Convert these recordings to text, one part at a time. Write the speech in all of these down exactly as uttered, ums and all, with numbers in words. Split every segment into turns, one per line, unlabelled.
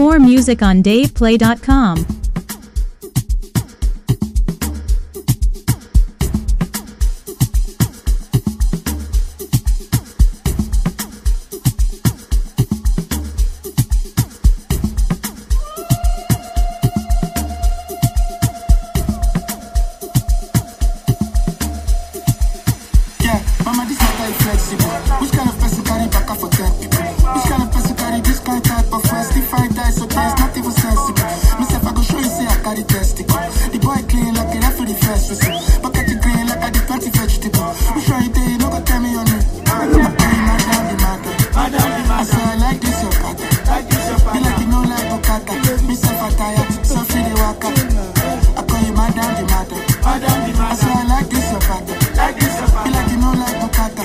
More music on dave play dot com.
Flexible. Which kind of person carry back for ten people? Which kind of person carry this kind type of first? If I die, so there's not even sensible. Myself, I go show you, say I carry testicle. The boy clean like a referee first whistle. Bucket the green like I did plenty vegetable. Which one you day, you no go tell me on it. I call you madam the matter. I say I like this your pattern. Be like you know like Bukata. Myself, I tire, so free the waka. I call you madam the matter. I say I like this your pattern. Be like you know like Bukata.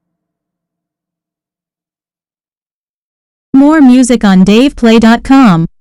More music on dave play dot com.